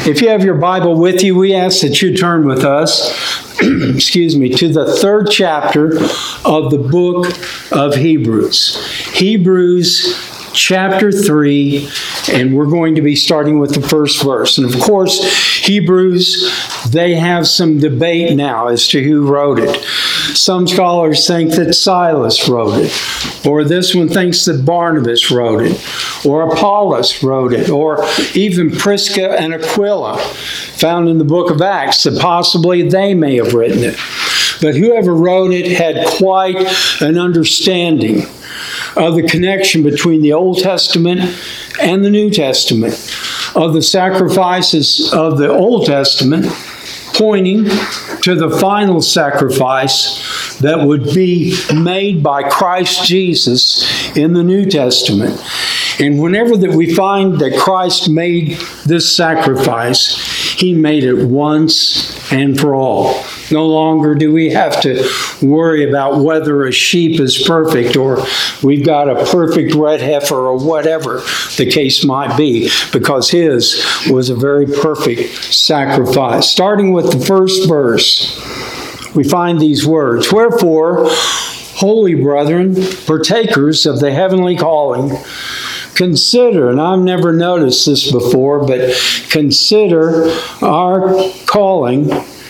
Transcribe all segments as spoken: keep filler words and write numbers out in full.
If you have your Bible with you, we ask that you turn with us, excuse me, to the third chapter of the book of Hebrews. Hebrews chapter three, and we're going to be starting with the first verse. And of course, Hebrews, they have some debate now as to who wrote it. Some scholars think that Silas wrote it, or this one thinks that Barnabas wrote it, or Apollos wrote it, or even Prisca and Aquila, found in the book of Acts, that possibly they may have written it. But whoever wrote it had quite an understanding of the connection between the Old Testament and the New Testament, of the sacrifices of the Old Testament pointing to the final sacrifice that would be made by Christ Jesus in the New Testament. And whenever that we find that Christ made this sacrifice, He made it once and for all. No longer do we have to worry about whether a sheep is perfect or we've got a perfect red heifer or whatever the case might be, because His was a very perfect sacrifice. Starting with the first verse, we find these words, "Wherefore, holy brethren, partakers of the heavenly calling, consider," and I've never noticed this before, but consider our calling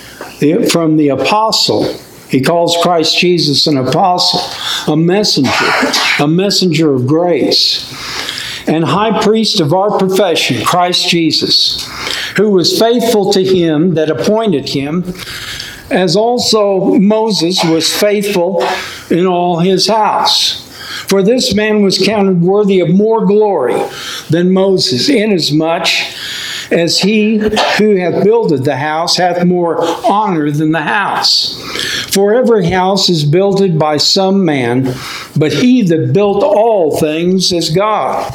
from the apostle. He calls Christ Jesus an apostle, a messenger, a messenger of grace, and high priest of our profession, Christ Jesus, who was faithful to Him that appointed Him, as also Moses was faithful in all his house. For this man was counted worthy of more glory than Moses, inasmuch as he who hath builded the house hath more honor than the house. For every house is builded by some man, but he that built all things is God.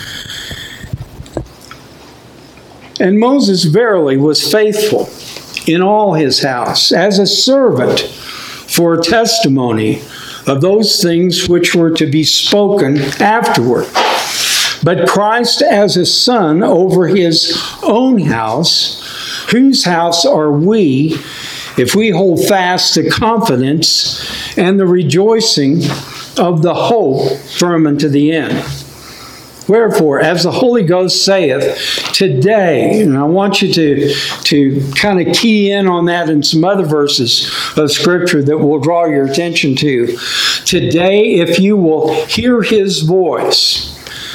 And Moses verily was faithful in all his house, as a servant for testimony of those things which were to be spoken afterward. But Christ as a son over His own house, whose house are we, if we hold fast the confidence and the rejoicing of the hope firm unto the end. Wherefore, as the Holy Ghost saith, today, and I want you to, to kind of key in on that in some other verses of Scripture that we'll draw your attention to. Today, if you will hear His voice,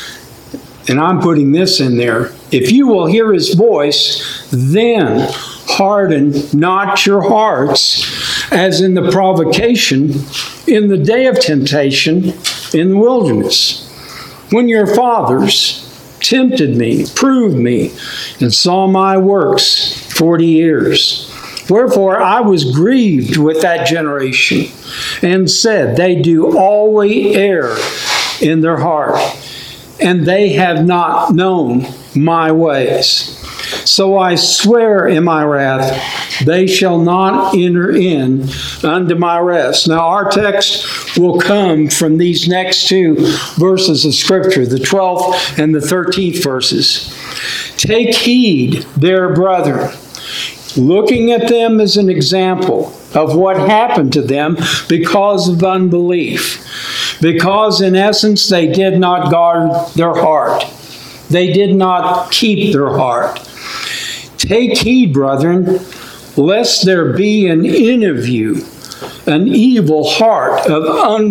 and I'm putting this in there, if you will hear His voice, then harden not your hearts, as in the provocation in the day of temptation in the wilderness, when your fathers tempted me, proved me, and saw my works forty years. Wherefore I was grieved with that generation, and said, they do always err in their heart, and they have not known my ways. So I swear in my wrath, they shall not enter in unto my rest. Now our text will come from these next two verses of Scripture, the twelfth and the thirteenth verses. Take heed, their brethren, looking at them as an example of what happened to them because of unbelief. Because in essence they did not guard their heart. They did not keep their heart. Take heed, brethren, lest there be an in of you an evil heart of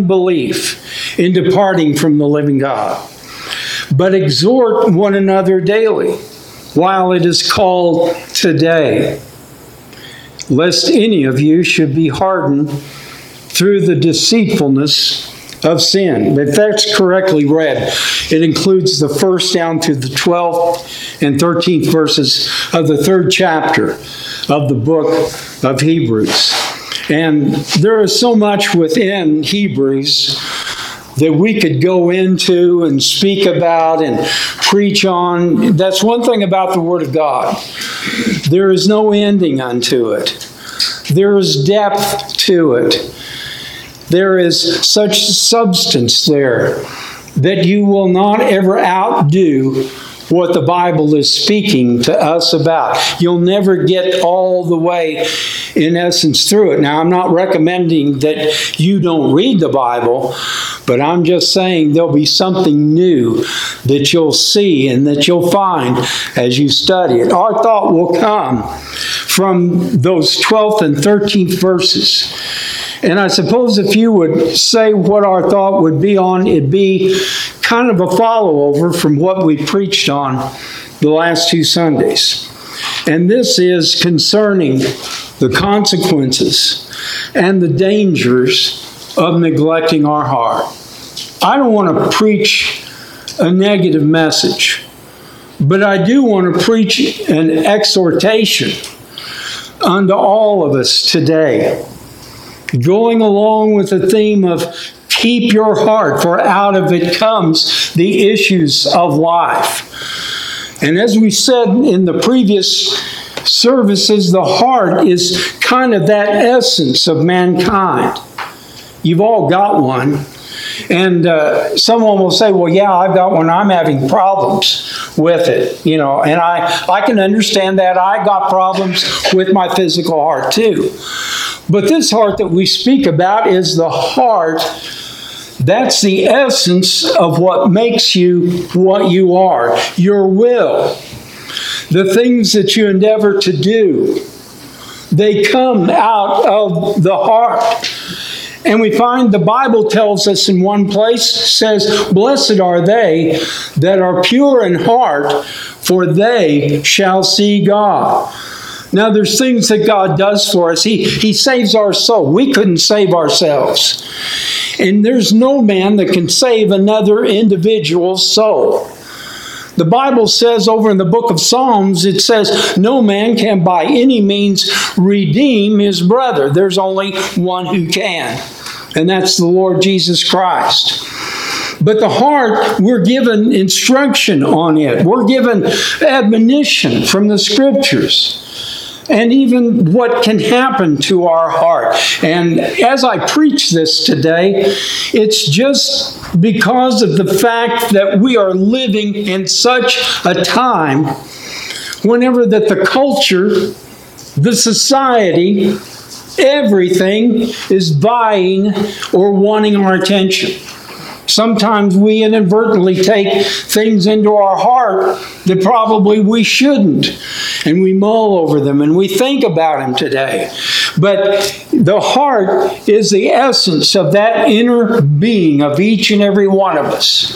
unbelief in departing from the living God. But exhort one another daily, while it is called today, lest any of you should be hardened through the deceitfulness of sin. If that's correctly read, it includes the first down to the twelfth and thirteenth verses of the third chapter of the book of Hebrews. And there is so much within Hebrews that we could go into and speak about and preach on. That's one thing about the Word of God. There is no ending unto it. There is depth to it. There is such substance there that you will not ever outdo what the Bible is speaking to us about. You'll never get all the way, in essence, through it. Now, I'm not recommending that you don't read the Bible, but I'm just saying there'll be something new that you'll see and that you'll find as you study it. Our thought will come from those twelfth and thirteenth verses. And I suppose if you would say what our thought would be on, it'd be kind of a follow-over from what we preached on the last two Sundays. And this is concerning the consequences and the dangers of neglecting our heart. I don't want to preach a negative message, but I do want to preach an exhortation unto all of us today, going along with the theme of keep your heart, for out of it comes the issues of life. And as we said in the previous services, the heart is kind of that essence of mankind. You've all got one. And uh, someone will say, well, yeah, I've got one. I'm having problems with it, you know, and I, I can understand that. I got problems with my physical heart too. But this heart that we speak about is the heart. That's the essence of what makes you what you are. Your will, the things that you endeavor to do, they come out of the heart. And we find the Bible tells us in one place, says, blessed are they that are pure in heart, for they shall see God. Now, there's things that God does for us. He, he saves our soul. We couldn't save ourselves. And there's no man that can save another individual's soul. The Bible says over in the book of Psalms, it says, no man can by any means redeem his brother. There's only one who can, and that's the Lord Jesus Christ. But the heart, we're given instruction on it. We're given admonition from the Scriptures. And even what can happen to our heart. And as I preach this today, it's just because of the fact that we are living in such a time whenever that the culture, the society, everything is vying or wanting our attention. Sometimes we inadvertently take things into our heart that probably we shouldn't. And we mull over them and we think about them today. But the heart is the essence of that inner being of each and every one of us.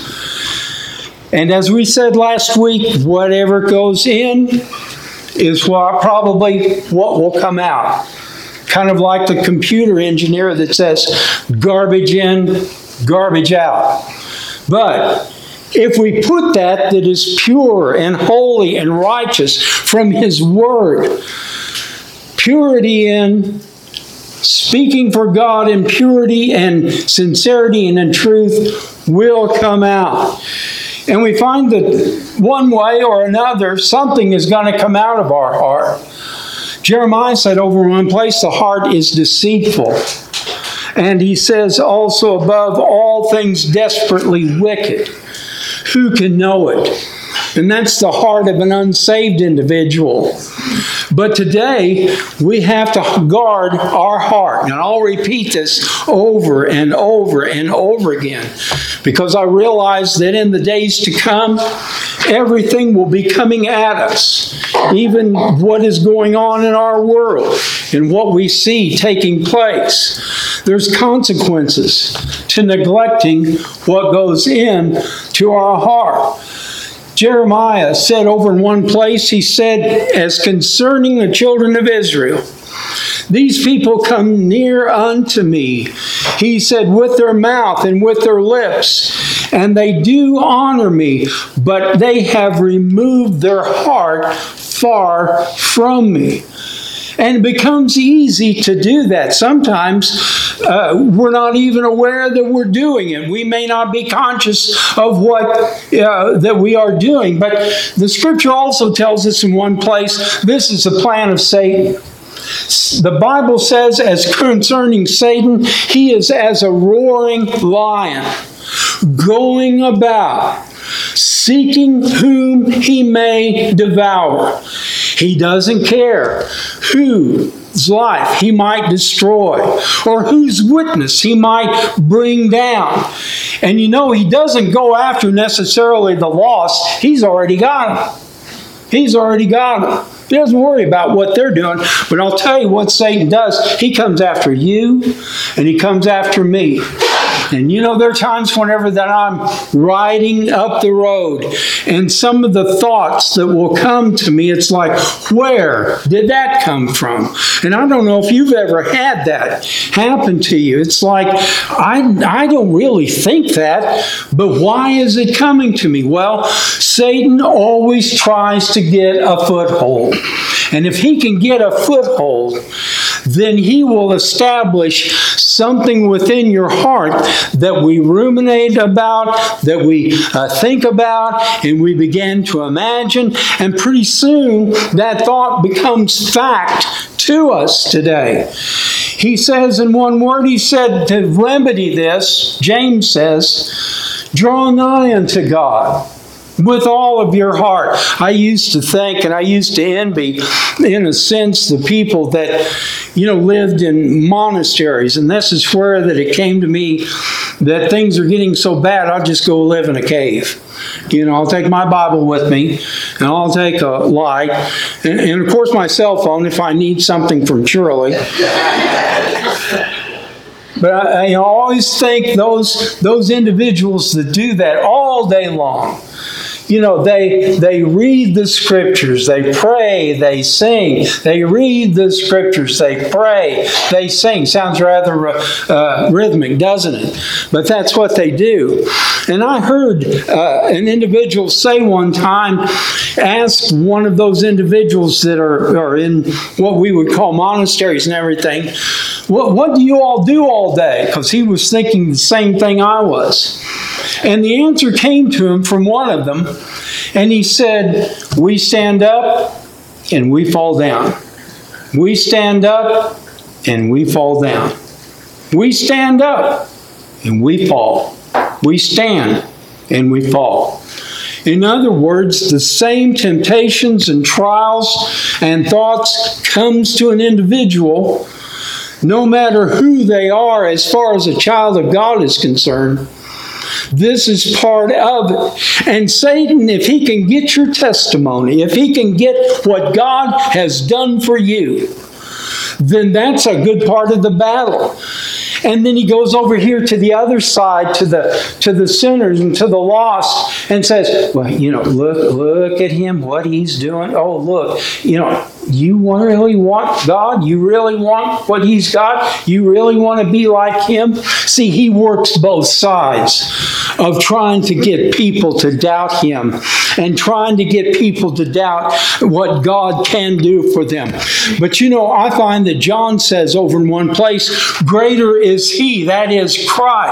And as we said last week, whatever goes in is what probably what will come out. Kind of like the computer engineer that says garbage in, garbage out. But if we put that that is pure and holy and righteous from His Word, purity in, speaking for God in purity and sincerity and in truth will come out. And we find that one way or another, something is going to come out of our heart. Jeremiah said over in one place, the heart is deceitful. And he says also above all things desperately wicked. Who can know it? And that's the heart of an unsaved individual. But today, we have to guard our heart. And I'll repeat this over and over and over again. Because I realize that in the days to come, everything will be coming at us. Even what is going on in our world and what we see taking place. There's consequences to neglecting what goes in to our heart. Jeremiah said over in one place, he said, as concerning the children of Israel, these people come near unto me, he said, with their mouth and with their lips, and they do honor me, but they have removed their heart far from me. And it becomes easy to do that. Sometimes uh, we're not even aware that we're doing it. We may not be conscious of what uh, that we are doing. But the Scripture also tells us in one place, this is the plan of Satan. The Bible says, as concerning Satan, he is as a roaring lion, going about, seeking whom he may devour. He doesn't care whose life he might destroy or whose witness he might bring down. And you know, he doesn't go after necessarily the lost. He's already got them. He's already got them. He doesn't worry about what they're doing. But I'll tell you what Satan does. He comes after you, and he comes after me. And you know, there are times whenever that I'm riding up the road, and some of the thoughts that will come to me, it's like, where did that come from? And I don't know if you've ever had that happen to you. It's like, I, I don't really think that, but why is it coming to me? Well, Satan always tries to get a foothold. And if he can get a foothold, then he will establish something within your heart that we ruminate about, that we uh, think about, and we begin to imagine. And pretty soon, that thought becomes fact to us today. He says in one word, he said, to remedy this, James says, draw nigh unto God with all of your heart. I used to think, and I used to envy, in a sense, the people that, you know, lived in monasteries. And this is where that it came to me that things are getting so bad, I'll just go live in a cave. You know, I'll take my Bible with me, and I'll take a light, and, and of course my cell phone if I need something from Shirley. But I, I always think those those individuals that do that all day long, you know, they they read the scriptures, they pray, they sing. They read the scriptures, they pray, they sing. Sounds rather uh, rhythmic, doesn't it? But that's what they do. And I heard uh, an individual say one time, ask one of those individuals that are, are in what we would call monasteries and everything, what, what do you all do all day? Because he was thinking the same thing I was. And the answer came to him from one of them, and he said, we stand up and we fall down. We stand up and we fall down. We stand up and we fall. We stand and we fall. In other words, the same temptations and trials and thoughts comes to an individual, no matter who they are as far as a child of God is concerned. This is part of it. And Satan, if he can get your testimony, if he can get what God has done for you, then that's a good part of the battle. And then he goes over here to the other side, to the to the sinners and to the lost, and says, well, you know, look, look at him, what he's doing. Oh, look, you know, you really want God? You really want what he's got? You really want to be like him? See, he works both sides of trying to get people to doubt him and trying to get people to doubt what God can do for them. But you know, I find that John says over in one place, greater is he, that is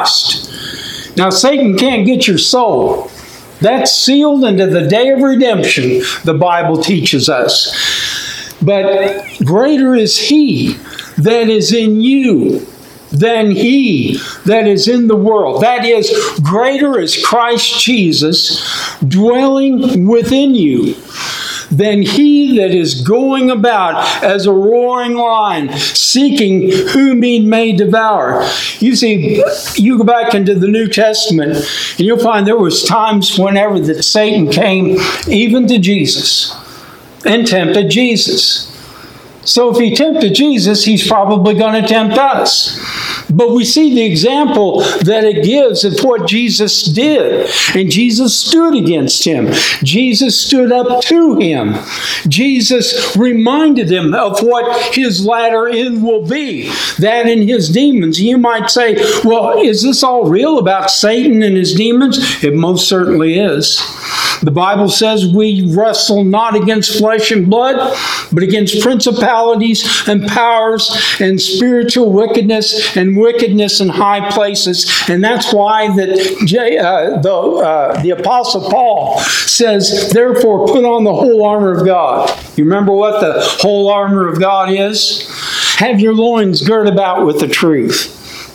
Christ. Now, Satan can't get your soul. That's sealed into the day of redemption, the Bible teaches us. But greater is he that is in you than he that is in the world. That is, greater is Christ Jesus dwelling within you than he that is going about as a roaring lion, seeking whom he may devour. You see, you go back into the New Testament, and you'll find there was times whenever that Satan came even to Jesus and tempted Jesus. So if he tempted Jesus, he's probably going to tempt us. But we see the example that it gives of what Jesus did. And Jesus stood against him. Jesus stood up to him. Jesus reminded him of what his latter end will be. That and his demons. You might say, well, is this all real about Satan and his demons? It most certainly is. The Bible says we wrestle not against flesh and blood, but against principalities and powers and spiritual wickedness and wickedness in high places. And that's why that J, uh, the, uh, the Apostle Paul says, therefore put on the whole armor of God. You remember what the whole armor of God is? Have your loins girt about with the truth.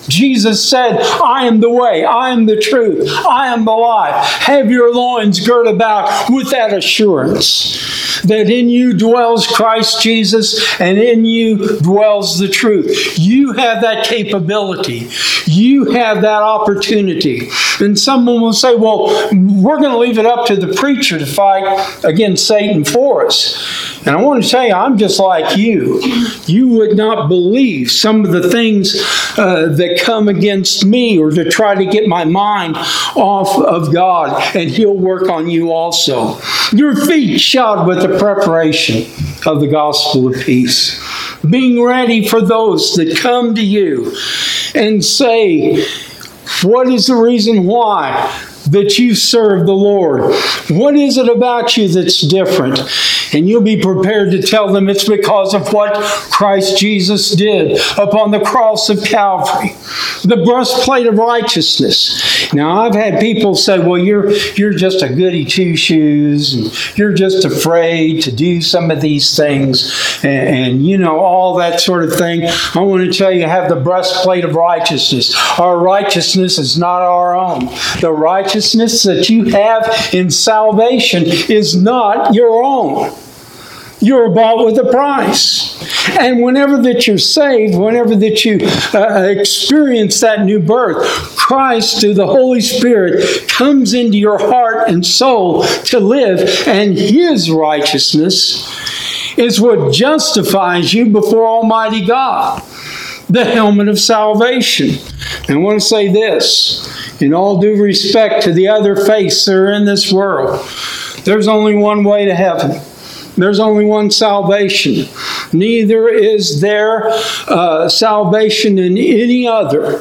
Jesus said, I am the way, I am the truth, I am the life. Have your loins girt about with that assurance that in you dwells Christ Jesus and in you dwells the truth. You have that capability. You have that opportunity. And someone will say, well, we're going to leave it up to the preacher to fight against Satan for us. And I want to tell you, I'm just like you. You would not believe some of the things uh, that come against me or to try to get my mind off of God, and He'll work on you also. Your feet shod with the preparation of the gospel of peace, being ready for those that come to you and say, what is the reason why that you serve the Lord? What is it about you that's different? And you'll be prepared to tell them it's because of what Christ Jesus did upon the cross of Calvary. The breastplate of righteousness. Now, I've had people say, well, you're, you're just a goody two-shoes, and you're just afraid to do some of these things, and, and, you know, all that sort of thing. I want to tell you, have the breastplate of righteousness. Our righteousness is not our own. The righteousness that you have in salvation is not your own. You're bought with a price. And whenever that you're saved, whenever that you uh, experience that new birth, Christ, through the Holy Spirit, comes into your heart and soul to live, and His righteousness is what justifies you before Almighty God. The helmet of salvation. And I want to say this, in all due respect to the other faiths that are in this world, there's only one way to heaven. There's only one salvation. Neither is there uh, salvation in any other.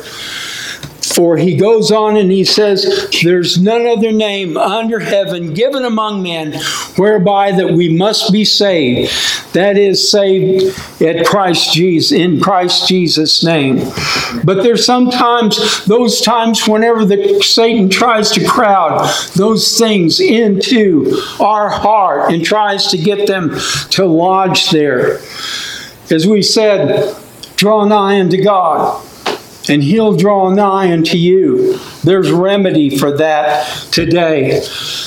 For He goes on and He says, there's none other name under heaven given among men whereby that we must be saved. That is, saved at Christ Jesus, in Christ Jesus' name. But there's sometimes, those times whenever the, Satan tries to crowd those things into our heart and tries to get them to lodge there. As we said, draw nigh unto God, and He'll draw nigh unto you. There's remedy for that today.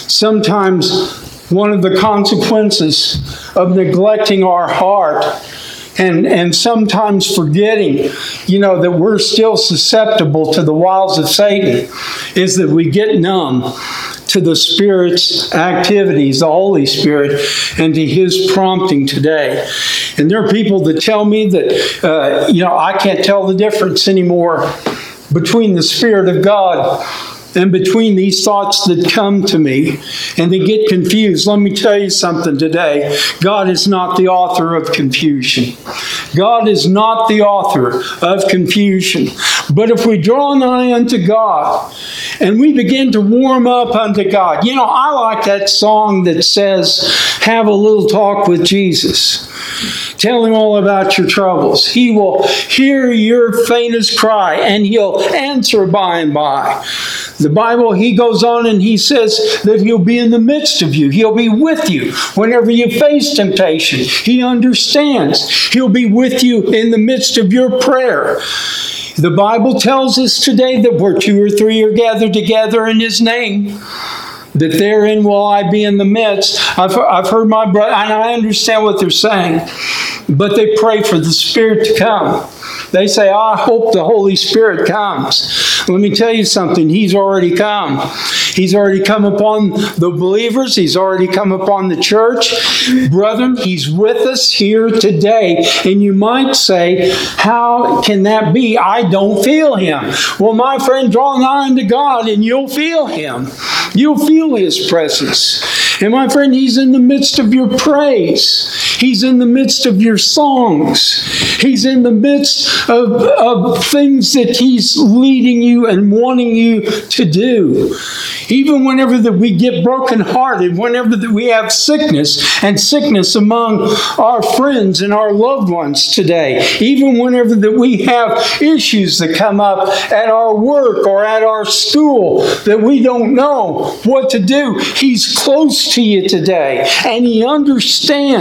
Sometimes one of the consequences of neglecting our heart and, and sometimes forgetting, you know, that we're still susceptible to the wiles of Satan is that we get numb to the Spirit's activities, the Holy Spirit, and to His prompting today. And there are people that tell me that, uh, you know, I can't tell the difference anymore between the Spirit of God and between these thoughts that come to me, and they get confused. Let me tell you something today. God is not the author of confusion. God is not the author of confusion. But if we draw nigh unto God and we begin to warm up unto God, you know, I like that song that says, have a little talk with Jesus. Tell Him all about your troubles. He will hear your faintest cry, and He'll answer by and by. The Bible, He goes on and He says that He'll be in the midst of you. He'll be with you whenever you face temptation. He understands. He'll be with you in the midst of your prayer. The Bible tells us today that where two or three are gathered together in His name, that therein will I be in the midst. I've, I've heard my brother, and I understand what they're saying, but they pray for the Spirit to come. They say, I hope the Holy Spirit comes. Let me tell you something. He's already come. He's already come upon the believers. He's already come upon the church. Brethren, He's with us here today. And you might say, how can that be? I don't feel Him. Well, my friend, draw nigh unto God and you'll feel Him. You'll feel His presence. And my friend, He's in the midst of your praise. He's in the midst of your songs. He's in the midst of, of things that He's leading you and wanting you to do. Even whenever that we get brokenhearted, whenever that we have sickness and sickness among our friends and our loved ones today, even whenever that we have issues that come up at our work or at our school that we don't know what to do, He's close to you today, and He understands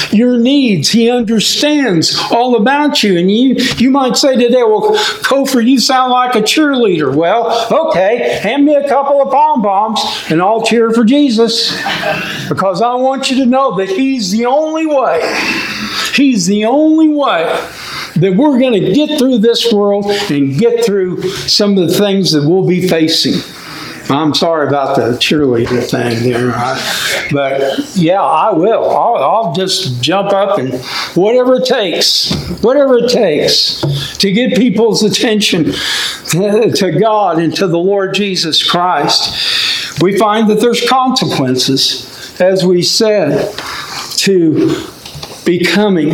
your needs. He understands all about you. And you, you might say today, well, Kofor, you sound like a cheerleader. Well, okay, hand me a couple of pom-poms and I'll cheer for Jesus. Because I want you to know that He's the only way. He's the only way that we're going to get through this world and get through some of the things that we'll be facing. I'm sorry about the cheerleader thing there. But yeah, I will. I'll, I'll just jump up and whatever it takes, whatever it takes to get people's attention to, to God and to the Lord Jesus Christ. We find that there's consequences, as we said, to becoming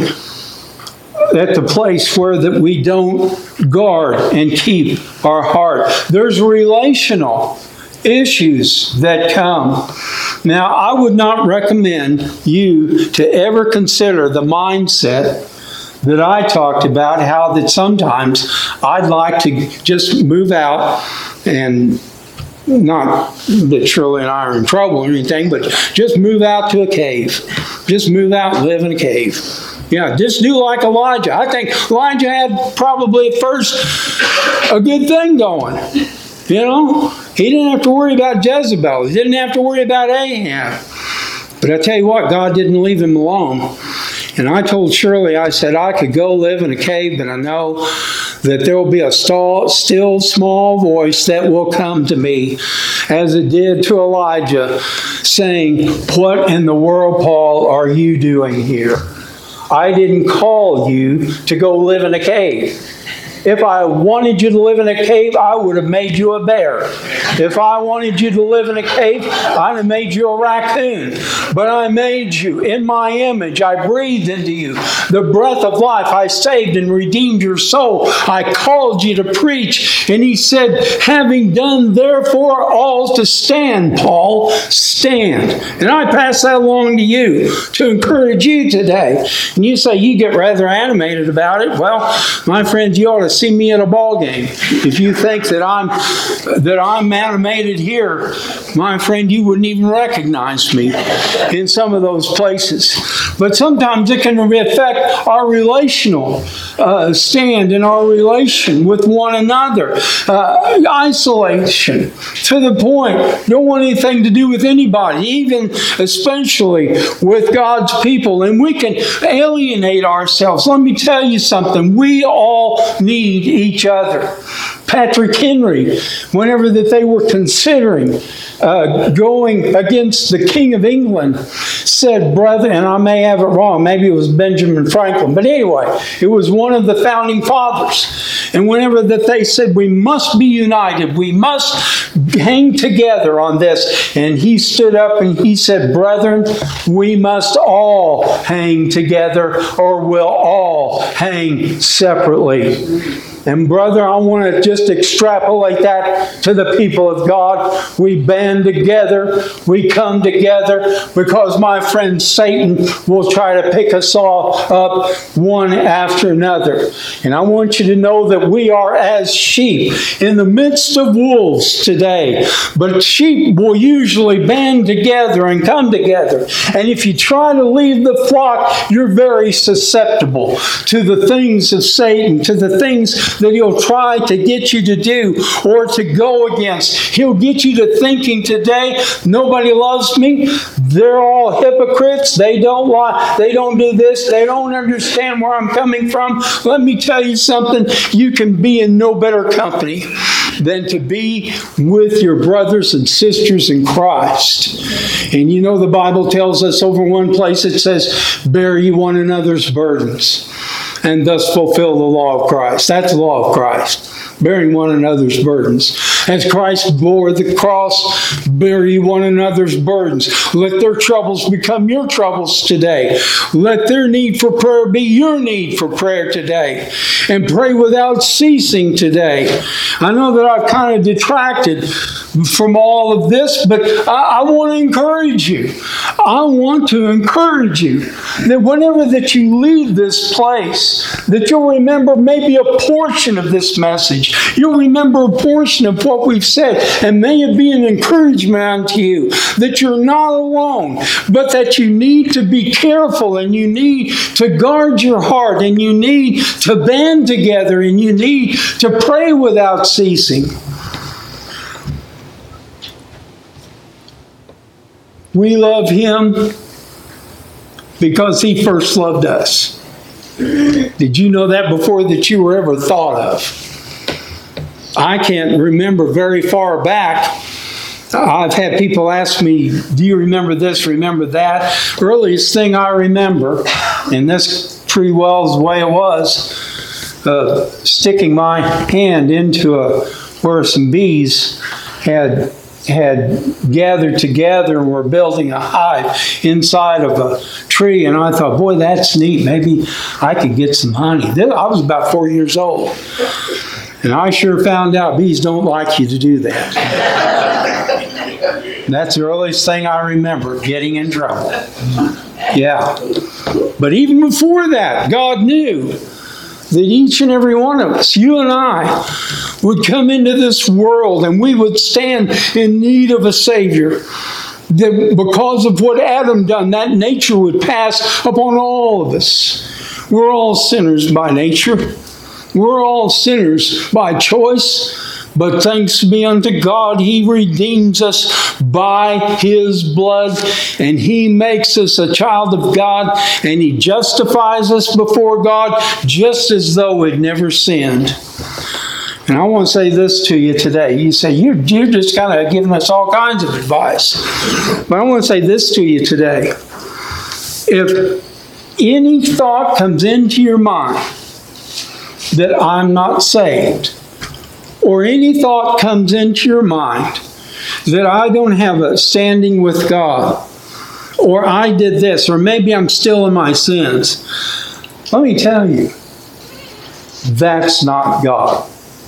at the place where that we don't guard and keep our heart. There's relational issues that come. Now, I would not recommend you to ever consider the mindset that I talked about, how that sometimes I'd like to just move out, and not that Shirley and I are in trouble or anything, but just move out to a cave. Just move out and live in a cave. Yeah, just do like Elijah. I think Elijah had probably at first a good thing going. You know, he didn't have to worry about Jezebel. He didn't have to worry about Ahab. But I tell you what, God didn't leave him alone. And I told Shirley, I said, I could go live in a cave, but I know that there will be a still, still small voice that will come to me, as it did to Elijah, saying, what in the world, Paul, are you doing here? I didn't call you to go live in a cave. If I wanted you to live in a cave, I would have made you a bear. If I wanted you to live in a cave, I'd have made you a raccoon. But I made you in my image. I breathed into you the breath of life. I saved and redeemed your soul. I called you to preach. And he said, having done therefore all to stand, Paul, stand. And I pass that along to you to encourage you today. And you say you get rather animated about it. Well, my friends, you ought to see me at a ball game. If you think that I'm that I'm animated here, my friend, you wouldn't even recognize me in some of those places. But sometimes it can affect our relational uh, stand in our relation with one another. Uh, isolation to the point, don't want anything to do with anybody, even especially with God's people. And we can alienate ourselves. Let me tell you something. We all need each other. Patrick Henry, whenever that they were considering uh, going against the King of England, said, brother, and I may have it wrong, maybe it was Benjamin Franklin, but anyway, it was one of the founding fathers. And whenever that they said, we must be united, we must hang together on this, and he stood up and he said, brethren, we must all hang together or we'll all hang separately. And brother, I want to just extrapolate that to the people of God. We band together, we come together, because my friend Satan will try to pick us all up one after another. And I want you to know that we are as sheep in the midst of wolves today. But sheep will usually band together and come together. And if you try to leave the flock, you're very susceptible to the things of Satan, to the things that he'll try to get you to do or to go against. He'll get you to thinking today, nobody loves me. They're all hypocrites. They don't lie. They don't do this. They don't understand where I'm coming from. Let me tell you something. You can be in no better company than to be with your brothers and sisters in Christ. And you know the Bible tells us over one place, it says, bear ye one another's burdens, and thus fulfill the law of Christ. That's the law of Christ. Bearing one another's burdens. As Christ bore the cross, bear ye one another's burdens. Let their troubles become your troubles today. Let their need for prayer be your need for prayer today. And pray without ceasing today. I know that I've kind of detracted from all of this, but I, I want to encourage you. I want to encourage you that whenever that you leave this place, that you'll remember maybe a portion of this message. You'll remember a portion of what what we've said. And may it be an encouragement unto you that you're not alone, but that you need to be careful, and you need to guard your heart, and you need to band together, and you need to pray without ceasing. We love Him because He first loved us. Did you know that before that you were ever thought of? I can't remember very far back. I've had people ask me, do you remember this, remember that? Earliest thing I remember, and this pretty well is the way it was, uh, sticking my hand into a, where some bees had had gathered together and were building a hive inside of a tree. And I thought, boy, that's neat. Maybe I could get some honey. I was about four years old. And I sure found out bees don't like you to do that. That's the earliest thing I remember, getting in trouble. Yeah. But even before that, God knew that each and every one of us, you and I, would come into this world and we would stand in need of a Savior. That because of what Adam done, that nature would pass upon all of us. We're all sinners by nature. We're all sinners by choice. But thanks be unto God, He redeems us by His blood, and He makes us a child of God, and He justifies us before God just as though we'd never sinned. And I want to say this to you today. You say, you're, you're just kind of giving us all kinds of advice. But I want to say this to you today. If any thought comes into your mind that I'm not saved, or any thought comes into your mind that I don't have a standing with God, or I did this, or maybe I'm still in my sins, let me tell you, that's not God.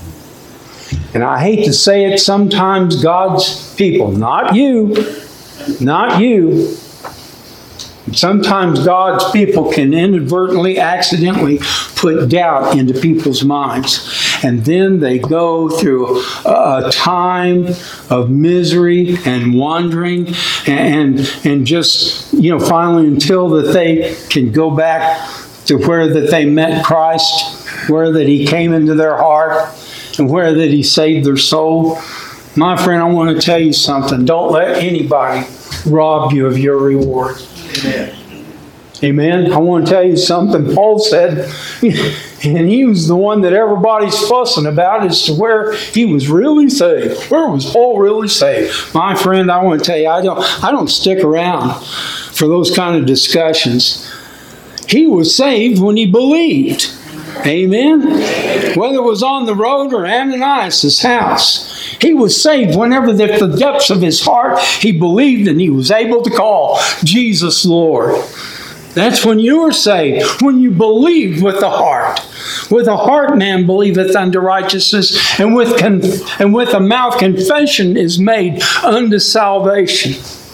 And I hate to say it, sometimes God's people, not you, not you, sometimes God's people can inadvertently, accidentally put doubt into people's minds. And then they go through a time of misery and wandering and, and just, you know, finally until that they can go back to where that they met Christ, where that He came into their heart, and where that He saved their soul. My friend, I want to tell you something. Don't let anybody rob you of your reward. Amen. Amen. I want to tell you something Paul said, and he was the one that everybody's fussing about as to where he was really saved. Where was Paul really saved? My friend, I want to tell you, I don't, I don't stick around for those kind of discussions. He was saved when he believed. Amen. Whether it was on the road or Ananias' house, he was saved whenever at the depths of his heart he believed and he was able to call Jesus Lord. That's when you were saved, when you believed with the heart. With the heart man believeth unto righteousness, and with con- and with the mouth confession is made unto salvation.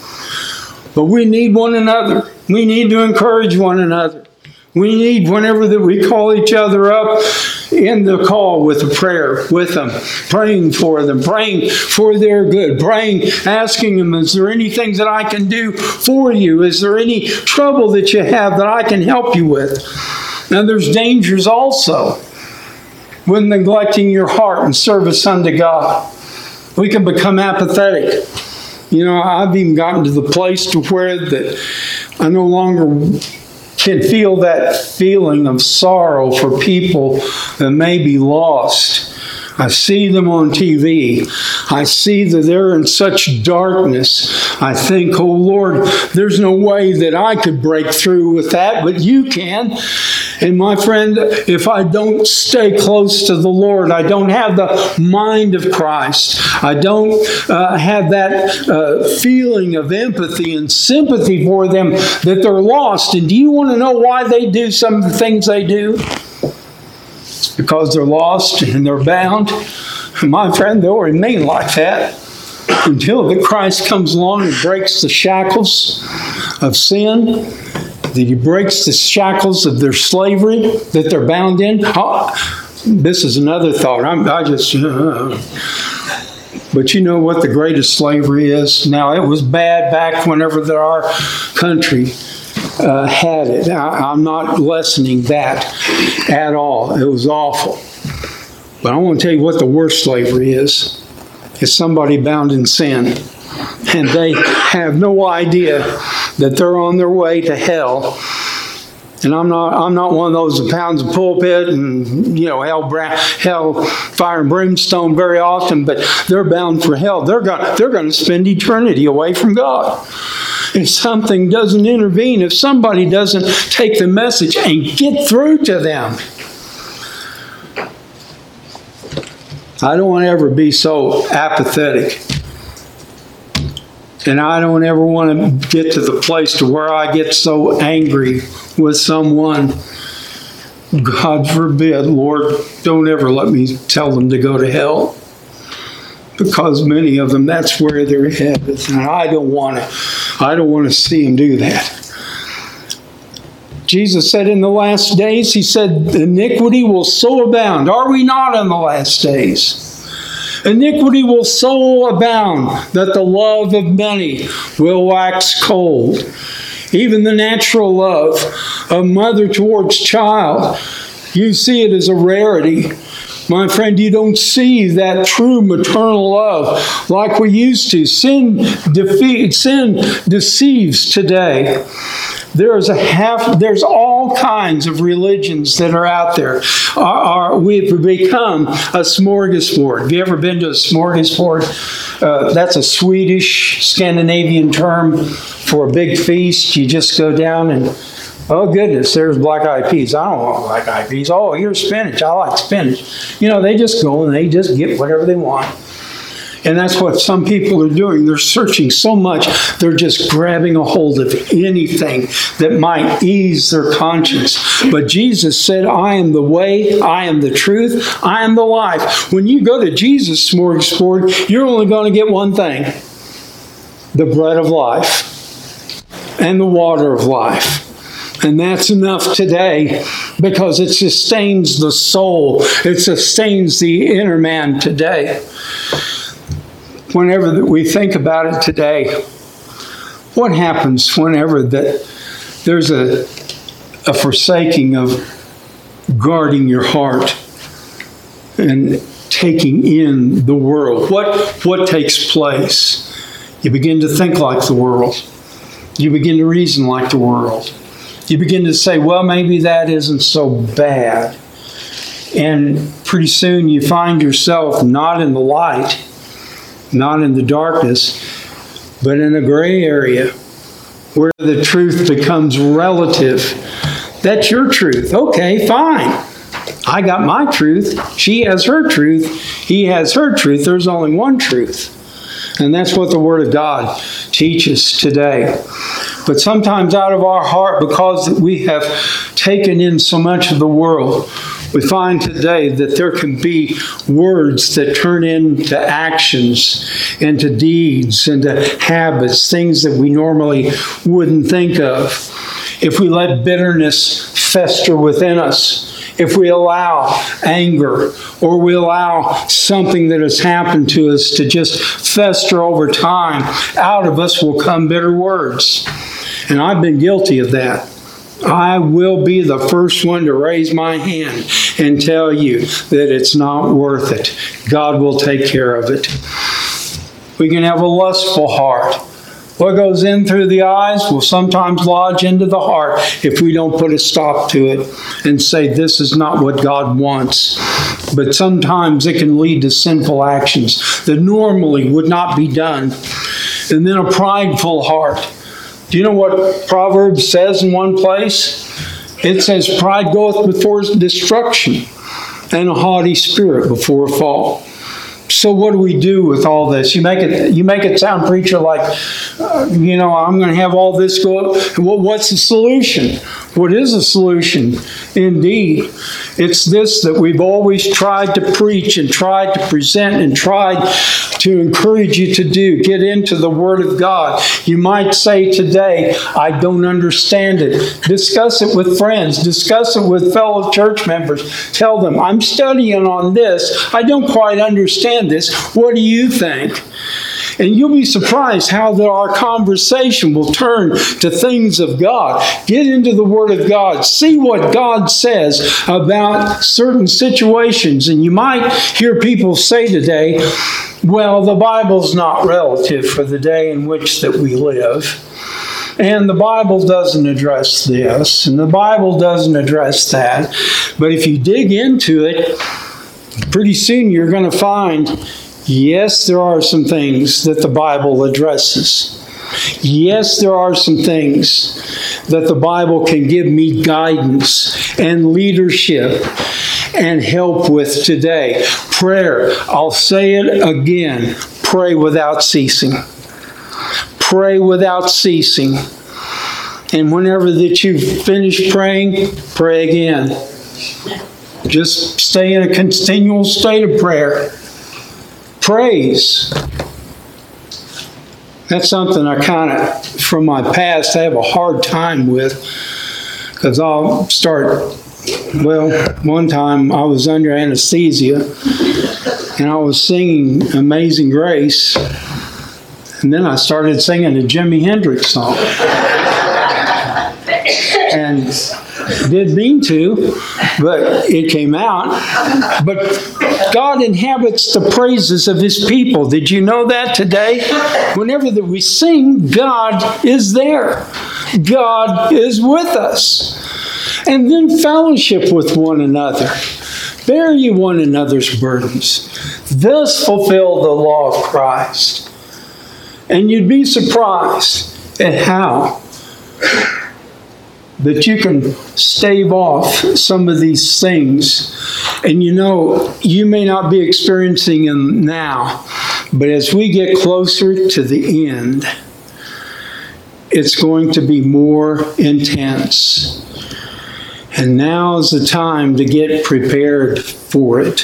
But we need one another. We need to encourage one another. We need, whenever that we call each other up, in the call with a prayer with them, praying for them, praying for their good, praying, asking them, is there anything that I can do for you? Is there any trouble that you have that I can help you with? Now, there's dangers also with neglecting your heart and service unto God. We can become apathetic. You know, I've even gotten to the place to where that I no longer can feel that feeling of sorrow for people that may be lost. I see them on T V. I see that they're in such darkness. I think, oh Lord, there's no way that I could break through with that, but you can. And my friend, if I don't stay close to the Lord, I don't have the mind of Christ, I don't uh, have that uh, feeling of empathy and sympathy for them that they're lost. And do you want to know why they do some of the things they do? It's because they're lost and they're bound. My friend, they'll remain like that until that Christ comes along and breaks the shackles of sin, that He breaks the shackles of their slavery that they're bound in. Oh, this is another thought. I'm, I just, uh, But you know what the greatest slavery is? Now, it was bad back whenever the- our country uh, had it. I, I'm not lessening that at all. It was awful. But I want to tell you what the worst slavery is. It's somebody bound in sin. And they have no idea that they're on their way to hell. And I'm not I'm not one of those that pounds a pulpit and, you know, hell, bra- hell, fire and brimstone very often, but they're bound for hell. They're going they're going to spend eternity away from God. If something doesn't intervene, if somebody doesn't take the message and get through to them. I don't want to ever be so apathetic. And I don't ever want to get to the place to where I get so angry with someone. God forbid, Lord, don't ever let me tell them to go to hell. Because many of them, that's where they're headed. And I don't want to, I don't want to see them do that. Jesus said in the last days, he said, iniquity will so abound. Are we not in the last days? Iniquity will so abound that the love of many will wax cold. Even the natural love of mother towards child, you see it as a rarity. My friend, you don't see that true maternal love like we used to. Sin defeats, sin deceives today. There's a half. There's all kinds of religions that are out there. Are, are, we've become a smorgasbord. Have you ever been to a smorgasbord? Uh, that's a Swedish, Scandinavian term for a big feast. You just go down and, oh goodness, there's black-eyed peas. I don't want black-eyed peas. Oh, here's spinach. I like spinach. You know, they just go and they just get whatever they want. And that's what some people are doing. They're searching so much, they're just grabbing a hold of anything that might ease their conscience. But Jesus said, I am the way, I am the truth, I am the life. When you go to Jesus' smorgasbord, you're only going to get one thing: the bread of life and the water of life. And that's enough today because it sustains the soul. It sustains the inner man today. Whenever we think about it today, what happens whenever that there's a, a forsaking of guarding your heart and taking in the world? What, what takes place? You begin to think like the world. You begin to reason like the world. You begin to say, well, maybe that isn't so bad. And pretty soon you find yourself not in the light, not in the darkness, but in a gray area where the truth becomes relative. That's your truth. Okay, fine. I got my truth. She has her truth. He has her truth. There's only one truth. And that's what the Word of God teaches today. But sometimes out of our heart, because we have taken in so much of the world, we find today that there can be words that turn into actions, into deeds, into habits, things that we normally wouldn't think of. If we let bitterness fester within us, if we allow anger, or we allow something that has happened to us to just fester over time, out of us will come bitter words. And I've been guilty of that. I will be the first one to raise my hand and tell you that it's not worth it. God will take care of it. We can have a lustful heart. What goes in through the eyes will sometimes lodge into the heart if we don't put a stop to it and say this is not what God wants. But sometimes it can lead to sinful actions that normally would not be done. And then a prideful heart. Do you know what Proverbs says in one place? It says, pride goeth before destruction, and a haughty spirit before a fall. So what do we do with all this? You make it you make it sound, preacher, like, uh, you know, I'm going to have all this go up. Well, what's the solution? What is a solution? Indeed, it's this that we've always tried to preach and tried to present and tried to encourage you to do. Get into the Word of God. You might say today, I don't understand it. Discuss it with friends. Discuss it with fellow church members. Tell them, I'm studying on this. I don't quite understand this. What do you think? And you'll be surprised how that our conversation will turn to things of God. Get into the Word of God. See what God says about certain situations. And you might hear people say today, well, the Bible's not relative for the day in which that we live. And the Bible doesn't address this. And the Bible doesn't address that. But if you dig into it, pretty soon you're going to find, yes, there are some things that the Bible addresses. Yes, there are some things that the Bible can give me guidance and leadership and help with today. Prayer, I'll say it again, pray without ceasing. Pray without ceasing. And whenever that you've finished praying, pray again. Just stay in a continual state of prayer. Praise. That's something I kind of, from my past, I have a hard time with, because I'll start, well, one time I was under anesthesia, and I was singing Amazing Grace, and then I started singing a Jimi Hendrix song. And didn't mean to, but it came out. But God inhabits the praises of His people. Did you know that today? Whenever that we sing, God is there. God is with us. And then fellowship with one another. Bear ye one another's burdens. Thus fulfill the law of Christ. And you'd be surprised at how that you can stave off some of these things. And you know, you may not be experiencing them now, but as we get closer to the end, it's going to be more intense. And now is the time to get prepared for it.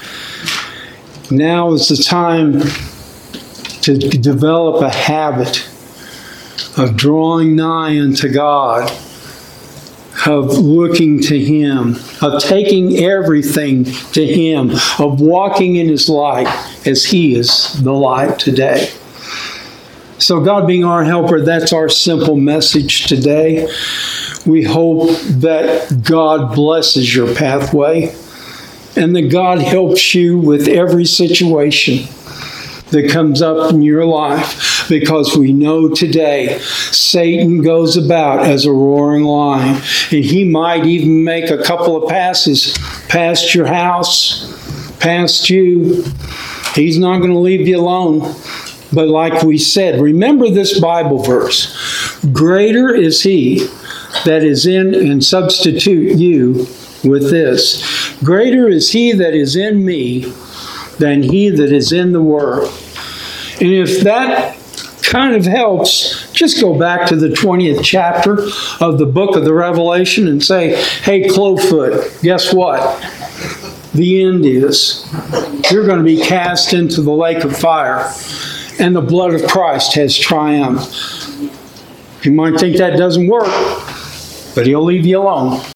Now is the time to develop a habit of drawing nigh unto God, of looking to Him, of taking everything to Him, of walking in His light as He is the light today. So God being our helper, that's our simple message today. We hope that God blesses your pathway and that God helps you with every situation that comes up in your life, because we know today Satan goes about as a roaring lion, and he might even make a couple of passes past your house, past you. He's not going to leave you alone. But like we said, remember this Bible verse. Greater is He that is in, and substitute you with this. Greater is He that is in me than he that is in the world. And if that kind of helps, just go back to the twentieth chapter of the book of the Revelation and say, hey, Clofoot, guess what? The end is. You're going to be cast into the lake of fire, and the blood of Christ has triumphed. You might think that doesn't work, but He'll leave you alone.